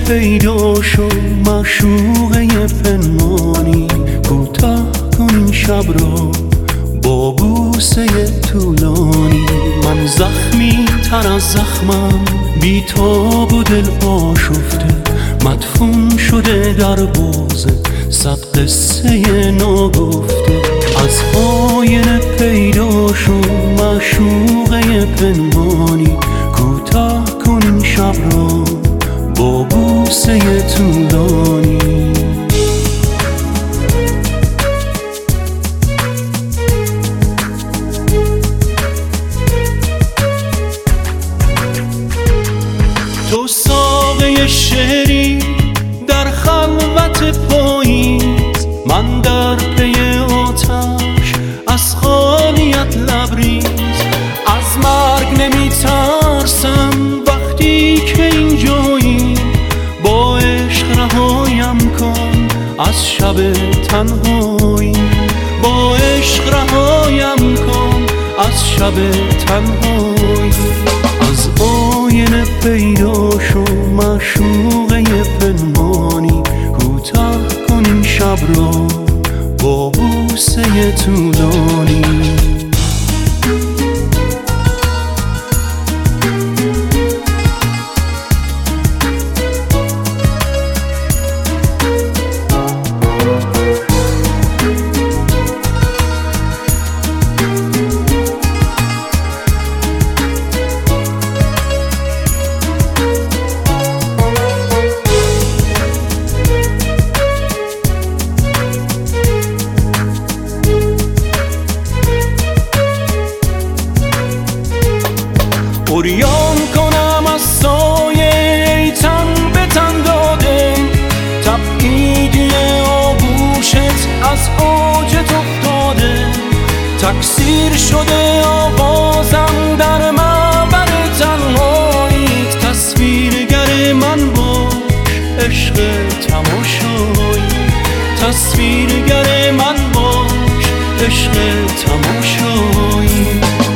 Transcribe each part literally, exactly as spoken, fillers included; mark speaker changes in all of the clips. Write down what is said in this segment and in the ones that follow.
Speaker 1: پیدا شو معشوقه پنهانی، کوتاه کن این شب را با بوسه طولانی. من زخمی تر از زخمم، بی تاب و دل آشفته، مدفون شده در باز صد قصه ناگفته. از آینه پیدا شو معشوقه پنهانی، کوتاه کن این شب را با بوسه طولانی. تو ساقه شعری در خلوت پاییز، من در پی آتش از خالیت لبریز. از مرگ نمی ترسم وقتی که اینجایی، با عشق رهایم کن از شب تنهایی. با عشق رهایم کن از شب تنهایی. از آینه پیدا شو معشوقه پنهانی، کوتاه کن این شب را با بوسه طولانی. عریان کنم از سایه تن به تن داده، تبعیدی آغوشت از اوجت افتاده. تکثیر شده آوازم در معبر تنهاییت، تصویرگر من باش عشق تماشایی. تصویرگر من باش عشق تماشایی.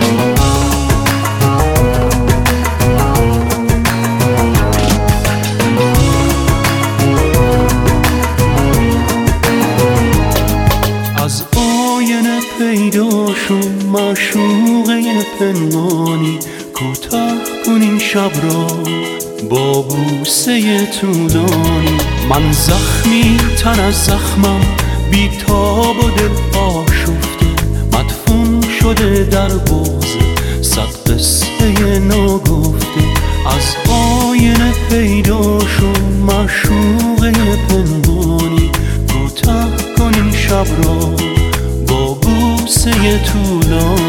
Speaker 1: پیدا شو معشوقه پنهانی، کوتاه کن این شب را با بوسه طولانی. من زخمی تر از زخمم، بی تاب و دل آشفته، مدفون شده در باز صد قصه ناگفته. از آینه پیدا شو معشوقه پنهانی، کوتاه کن این شب را با بوسه طولانی.